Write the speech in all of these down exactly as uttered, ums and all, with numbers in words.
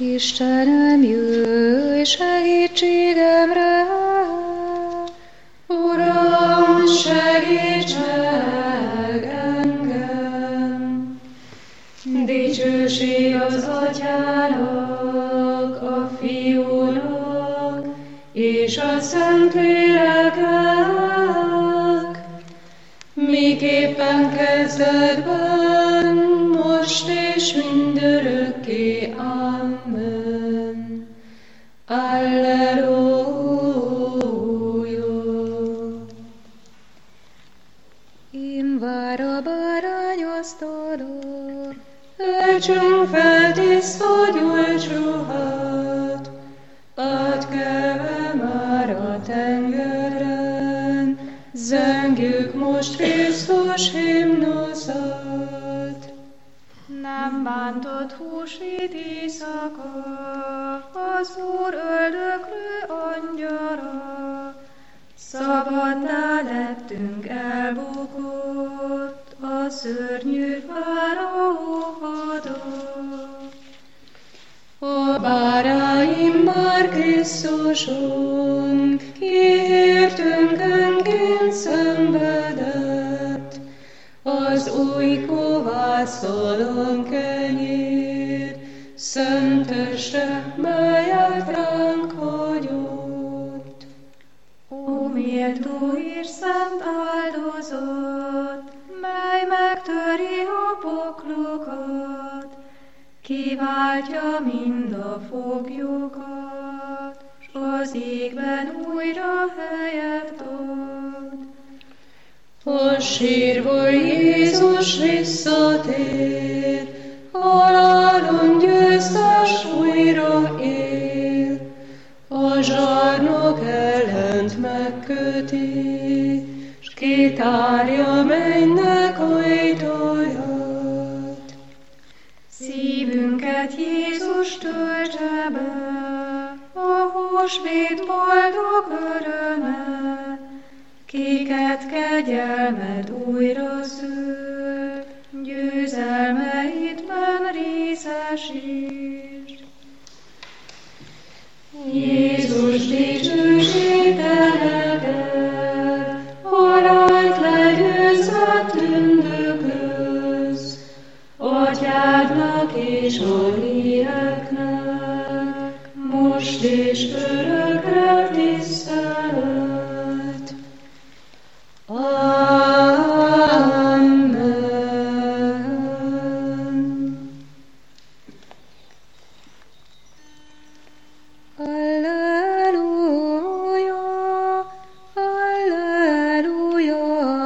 Istenem, jöjj segítségemre! Uram, segíts meg engem! Dicsőség az Atyának, a Fiúnak és a Szentléleknek, miképpen kezdetben, most és mindörökké. Amen. Alleluja. Én vár a bárányasztalon, öltsünk fel tiszta gyulcsruhát, átkelve már a tengeren, zengjük most Krisztus himnuszát. Nem bántott húsvét éjszaka, az Úr öldöklő angyala, szabaddá lettünk elbukott, a szörnyű fáraó hadon. A báráim már Krisztuson, kiértünk önként szenvedett, az új kovásztalan kenyér, szent teste, melyet ránk hagyott. Ó, méltó és szent áldozat, mely megtöri a poklokat, kiváltja mind a foglyokat, s az égben újra helyet ad. A sírból Jézus visszatér, halálon győztes újra él, a zsarnok ellent megköti, s kitárja mennynek ajtaját. Szívünket Jézus töltse be, a húsvét boldog öröme, kiket kegyelmed újra szült, győzelmeidben részesítsd. Jézus dicsőség teleged, halált legyőzve tündöklőz, Atyádnak és a léleknek, most és örökre tisztelet. Amen. Alleluja, alleluja,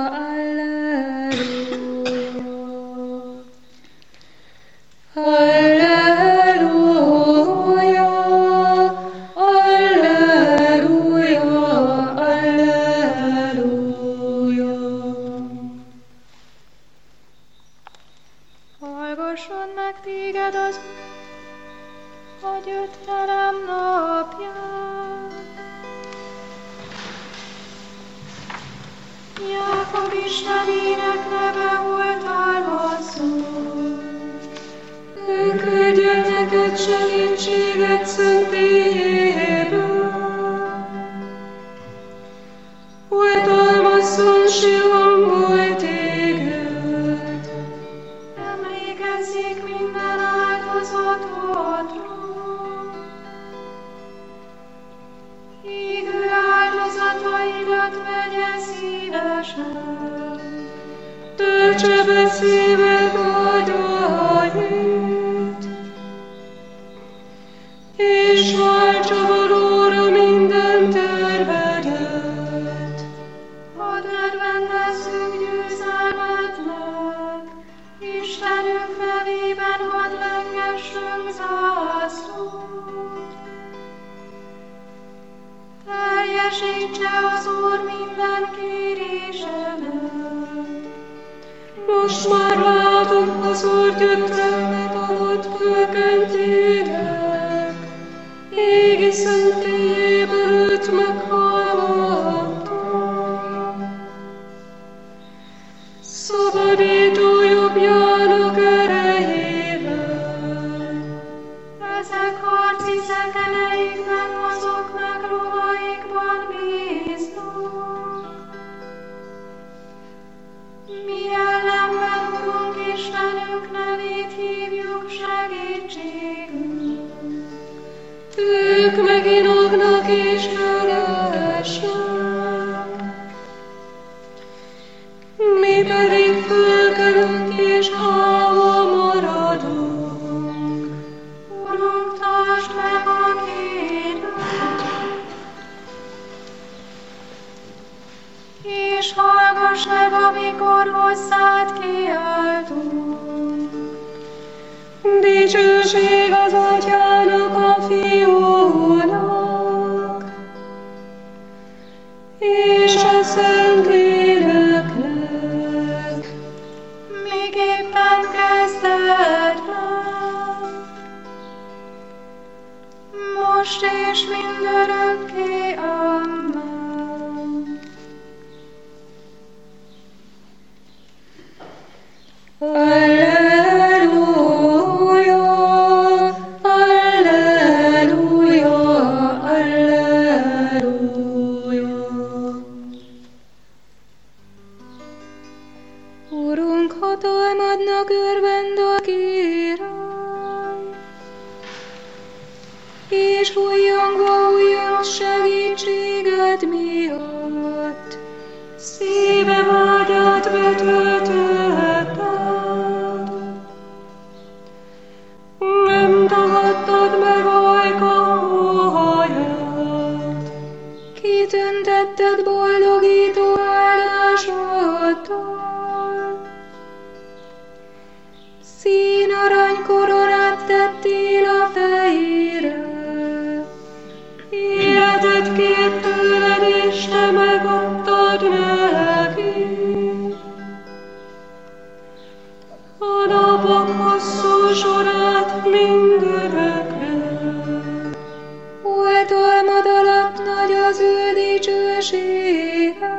alleluja. Alleluja, alleluja, alleluja. Hallgasson meg téged az a gyötrelem napján. Jákob Istenének neve volt álmodszol. Ő küldje neked segítséget szentélyéből. Oltalmazzon Sionból téged. Emlékezzék minden áldozatodról. Égő áldozataidat vegye szívesen. Töltse be szíved áldóait, és váltsa valóra minden tervedet. Hadd örvendezzünk győzelmetnek, Istenünk nevében hadd lengessünk zászlót. Teljesítse az Úr minden kérésedet. Most már látom az Úr gyötrelmet alatt fölkentének, égi szentélyéből őt meghallottam. Szabadító jobbjának erejével, ezek ők meginognak és elesnek. Mi pedig fölkelünk és állva maradunk. Urunk, tartsd meg a kérőt, és hallgass meg, amikor hozzád kiáltunk. Dicsőség az Atyának, a Fiúnak, és a Szentléleknek, miképpen kezdetben, most és mindörökké. Amen. Alleluja, alleluja, alleluja. Urunk, hatalmadnak örvend a király, és újjongva újjong segítséged miatt, szíve vágyat betöltőd. Nem tagadtad meg ajka óhaját, kitüntetted boldogító áldásoddal. Szín arany koronát tettél a fejére, életet kért tőled, és te megadtad neki. A napok hosszú sorát mindörökre, oltalmad alatt nagy az ő dicsősége.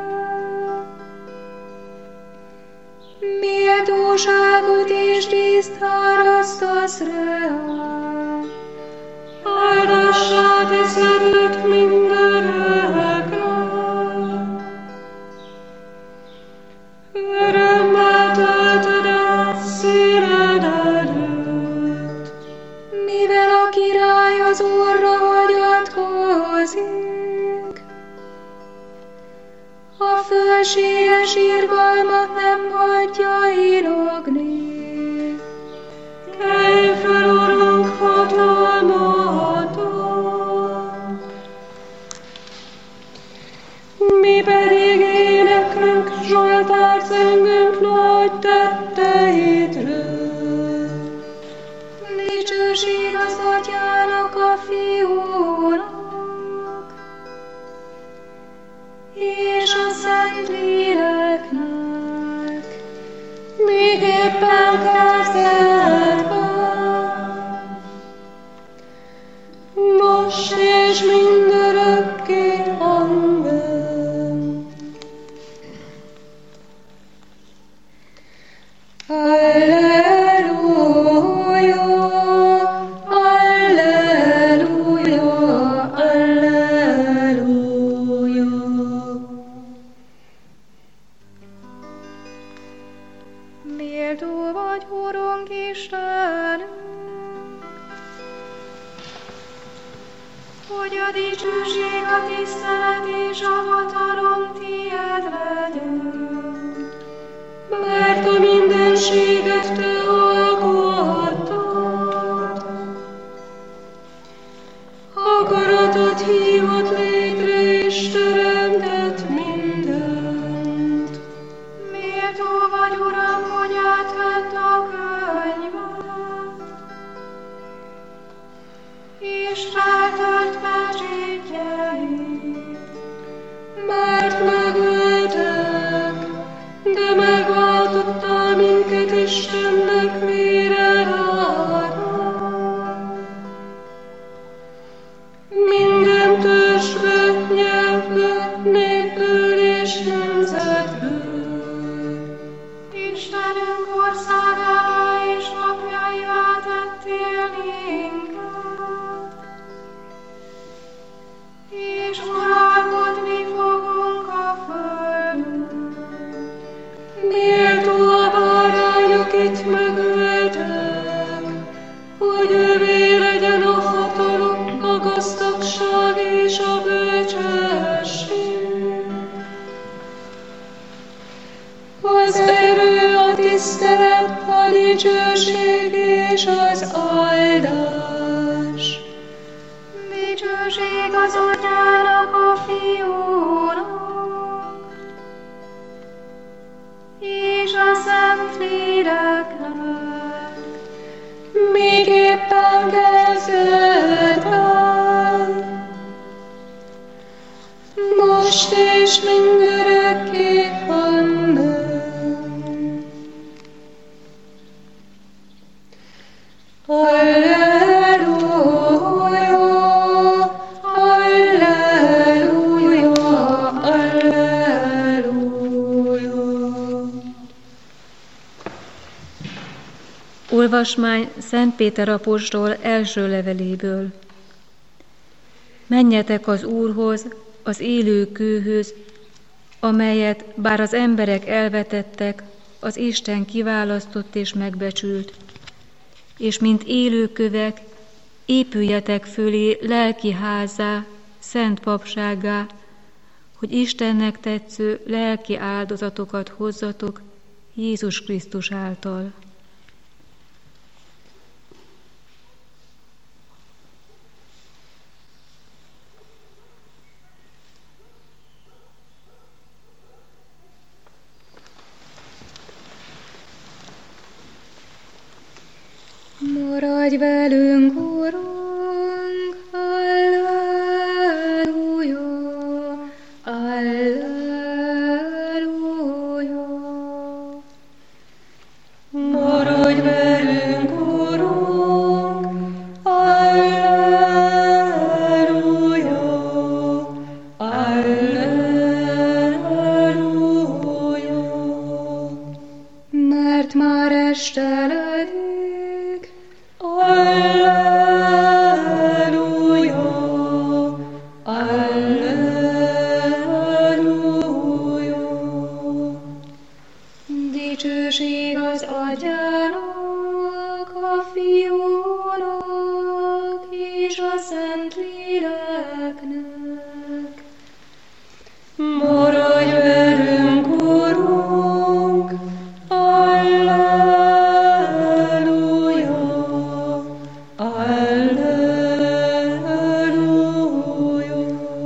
Méltóságot és tiszt árasztasz rá, áldássá teszed őt mindörökre. Örömmel töltöd át színed előtt, mivel a király az Úrra hagyatkozik. A fölséges irgalmat nem hagyja inogni. Kelj föl, Urunk, hatalmaddal! Mi pedig éneklünk, zsoltárt zengünk nagy tetteidről. Dicsőség az Atyának, a Fiúnak, és a Szentléleknek, miképpen kezdetben, most és mindörökké. Amen. Alleluja, alleluja, alleluja. Méltó vagy, Urunk Istenünk, hogy a dicsőség, a tisztelet és a hatalom tiéd legyen, mert a mindenséget te alkottad. Akaratod hívott létre és teremtett mindent. Méltó vagy, Uram, hogy átvett a könyvet, és feltört pecsétjeit, mert megöltek, de megváltottál minket Istennek véred árán. Minden törzsből, nyelvből, népből és nemzetből, Istenünk országává és napjaivá tettél minket. áldás. Dicsőség az Atyának, a Fiúnak, és a Szentléleknek, miképpen kezdetben, most és mindörökké. Amen. Alleluja, alleluja, alleluja. Olvasmány Szent Péter apostol első leveléből. Menjetek az Úrhoz, az élő kőhöz, amelyet bár az emberek elvetettek, az Isten kiválasztott és megbecsült, és mint élő kövek, épüljetek fölé lelki házzá, szent papsággá, hogy Istennek tetsző lelki áldozatokat hozzatok Jézus Krisztus által. Maradj velünk, Urunk, alleluja, alleluja. Maradj velünk, Urunk, alleluja, alleluja. Mert már esteledünk, alleluja, alleluja. Dicsőség az Atyának, a Fiúnak és a Szentléleknek. Maradj velünk, Urunk, alleluja, alleluja.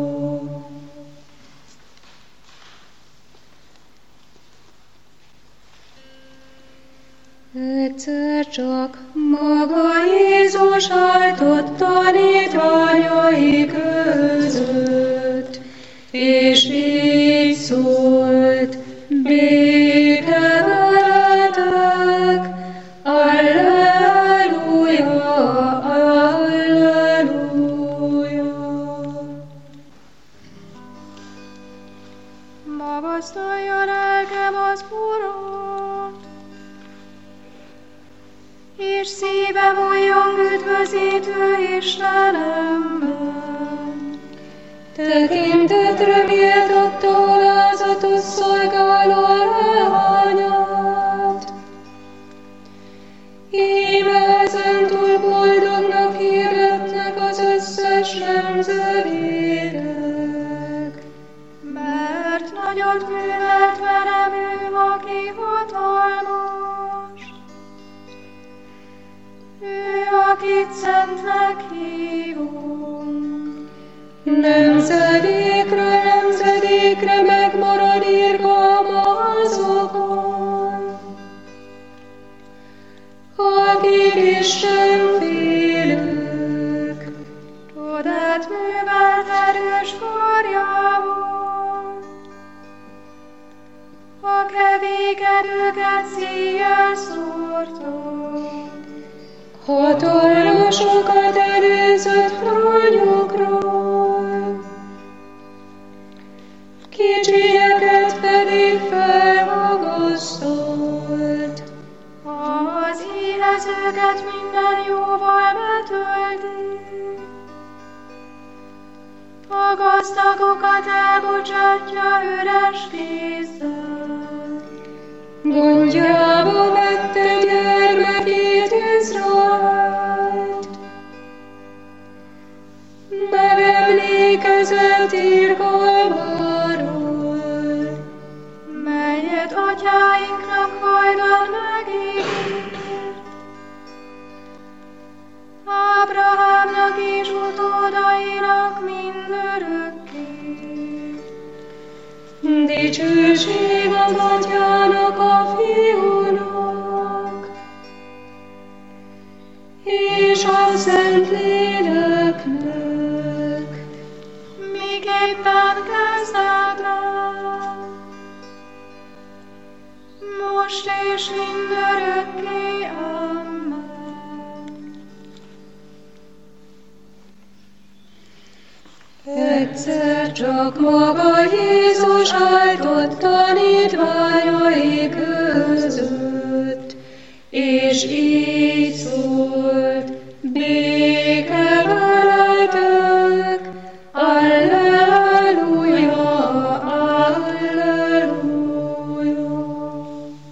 Egyszer csak maga Jézus állt tanítványai között, és így szólt: béke veletek, alleluja, alleluja. Magasztalja lelkem az Urat, és szívem újjong üdvözítő Istenemben. Tekintetre méltatta alázatos szolgáló leányát. Íme ezentúl boldognak hirdetnek az összes nemzedékek. Mert nagyot művelt velem ő, aki hatalmas. Ő, akit szentnek hívunk. Nemzedékről nemzedékre megmarad irgalma azokon, akik Isten félők. Csodát művelt erős karjával, a kevékedőket széjjel szórta. Hatalmasokat előzött trónjukról, kicsinyeket pedig felmagasztalt. Az élezőket minden jóval betölti, a gazdagokat elbocsátja üres kézzel. Gondjába vette gyermekét Izraelt, megemlékezett irgalmáról, melyet atyáinknak hajdan megígért, Ábrahámnak és utódainak mindörökké. Dicsőség az Atyának, a Fiúnak, és a Szentléleknek, miképpen kezdetlen, most és mindörökké. Amen. Egyszer csak maga Jézus álltott tanítványai között, és így szólt: béke veletek, alleluja, alleluja.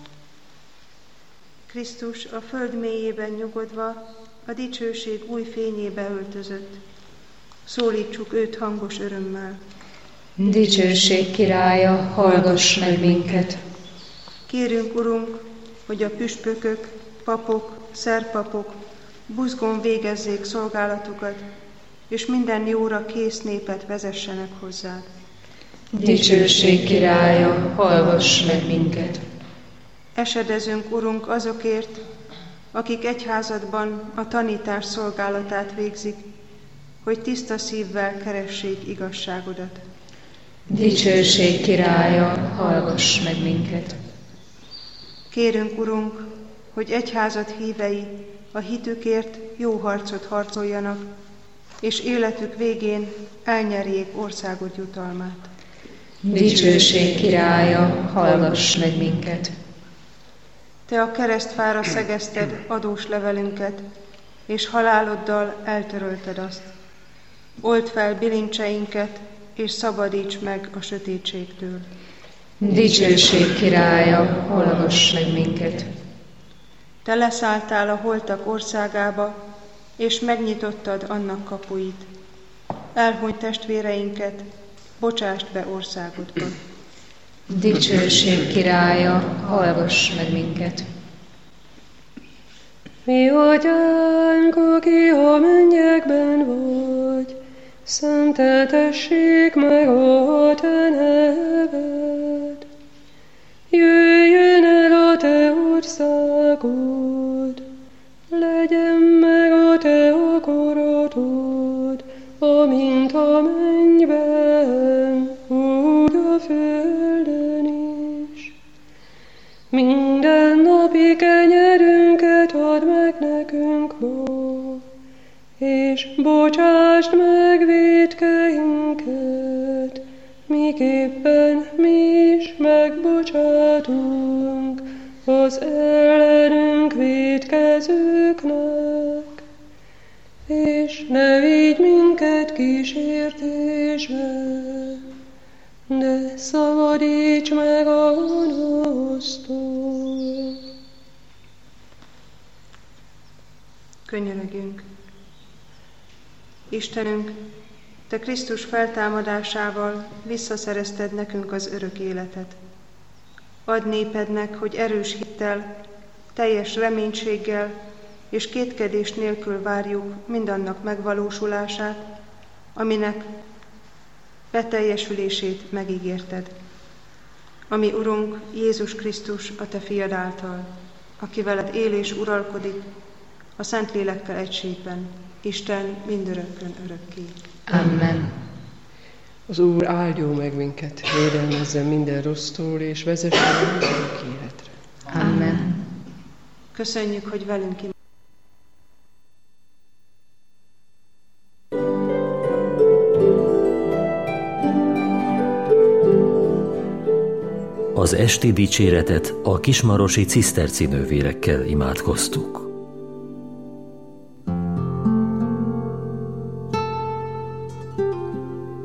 Krisztus a föld mélyében nyugodva, a dicsőség új fényébe öltözött. Szólítsuk őt hangos örömmel. Dicsőség királya, hallgass meg minket! Kérünk, Urunk, hogy a püspökök, papok, szerpapok buzgón végezzék szolgálatukat, és minden jóra kész népet vezessenek hozzád. Dicsőség királya, hallgass meg minket! Esedezünk, Urunk, azokért, akik egyházadban a tanítás szolgálatát végzik, hogy tiszta szívvel keressék igazságodat. Dicsőség királya, hallgass meg minket! Kérünk, Urunk, hogy egyházad hívei a hitükért jó harcot harcoljanak, és életük végén elnyerjék országod jutalmát. Dicsőség királya, hallgass meg minket! Te a keresztfára szegezted adós levelünket, és haláloddal eltörölted azt. Old fel bilincseinket, és szabadíts meg a sötétségtől. Dicsőség királya, hallgass meg minket! Te leszálltál a holtak országába, és megnyitottad annak kapuit. Elhunyt testvéreinket, bocsásd be országodba. Dicsőség királya, hallgass meg minket! Mi Atyánk, aki a mennyekben vagy, szenteltessék meg a te neved. Jöjjön el a te országod, legyen meg a te akaratod, amint a mennyben, úgy a földön is. Minden napi kenyerünket add meg nekünk ma, és bocsásd meg vétkeinket, miképpen mi is megbocsátunk az ellenünk vétkezőknek. És ne vigy minket kísértésbe, de szabadíts meg a gonosztól. Könyörögjünk! Istenünk, Te Krisztus feltámadásával visszaszerezted nekünk az örök életet. Add népednek, hogy erős hittel, teljes reménységgel és kétkedés nélkül várjuk mindannak megvalósulását, aminek beteljesülését megígérted. Ami Urunk Jézus Krisztus a Te fiad által, aki veled él és uralkodik, a Szentlélekkel egységben, Isten mindörökkön örökké. Amen. Az Úr áldjon meg minket, védelmezzen minden rossztól, és vezessen minket a életre. Amen. Köszönjük, hogy velünk imádkozol. Az esti dicséretet a kismarosi ciszterci nővérekkel imádkoztuk.